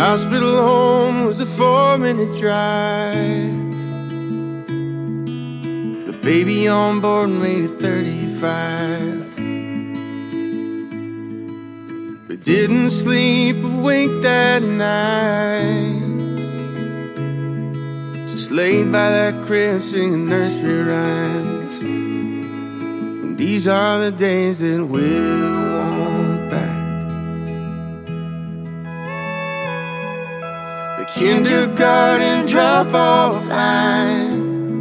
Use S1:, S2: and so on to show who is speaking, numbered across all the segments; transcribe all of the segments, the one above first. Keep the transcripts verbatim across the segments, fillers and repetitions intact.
S1: hospital home was a four-minute drive. The baby on board made it thirty-five. We didn't sleep a wink that night, just laid by that crib singing nursery rhymes. And these are the days that we'll want back. The kindergarten drop-off line,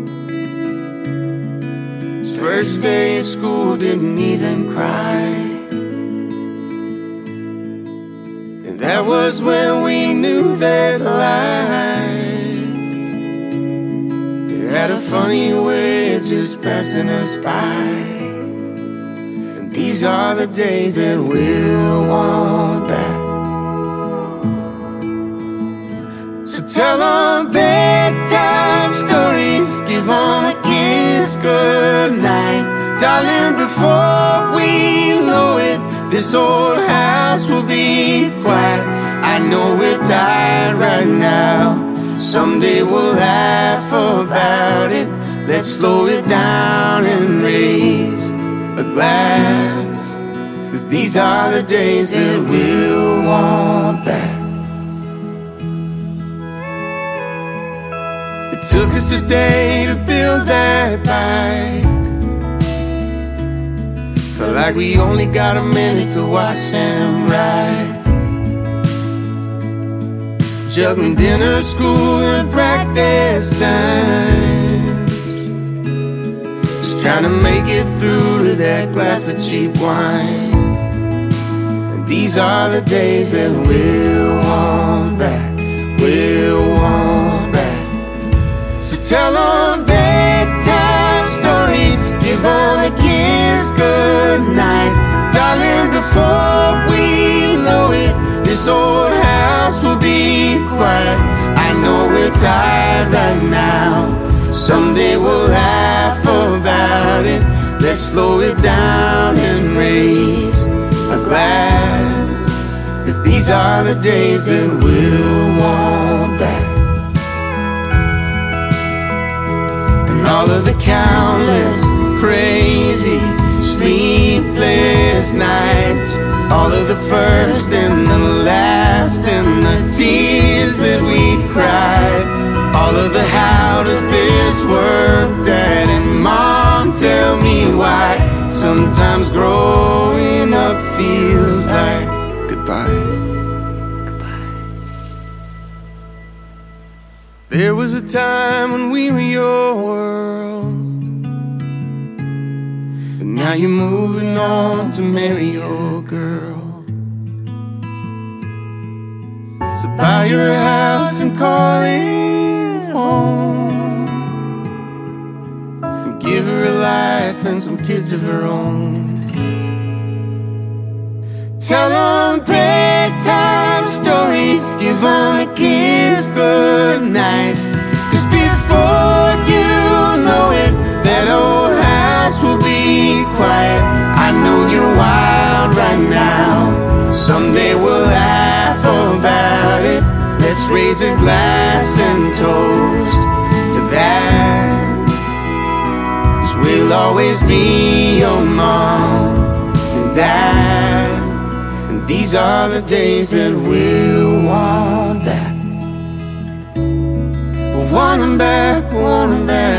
S1: his first day at school didn't even cry. And that was when we knew that life had a funny way of just passing us by. And these are the days that we'll want back. So tell them bedtime stories, give them a kiss goodnight. Darling, before we know it, this old house will be quiet. I know we're tired right now, someday we'll laugh about it. Let's slow it down and raise a glass, 'cause these are the days that we'll want back. It took us a day to build that bike. Felt like we only got a minute to watch him ride, juggling dinner, school, and practice time, just trying to make it through to that glass of cheap wine. And these are the days that we'll want back, we'll want back. So tell them bedtime stories, give them a kiss goodnight. Darling, before we know it, this old house will be quiet. I know we're tired right now, someday we'll laugh about it. Let's slow it down and raise a glass, 'cause these are the days that we'll want back. And all of the countless crazy sleepless nights, all of the first and the last, and the tears that we cried, all of the how does this work, Dad and Mom, tell me why. Sometimes growing up feels like goodbye. Goodbye. There was a time when we were your world, but now you're moving on to marry your girl. So buy your house and call it home, and give her a life and some kids of her own. Tell them bedtime stories, give them a kiss goodnight, 'cause before you know it, that old house will be quiet. I know you're wild right now, someday we'll laugh about it. Let's raise a glass and toast to that, 'cause we'll always be your mom and dad. And these are the days that we'll want back. Want 'em back, want 'em back.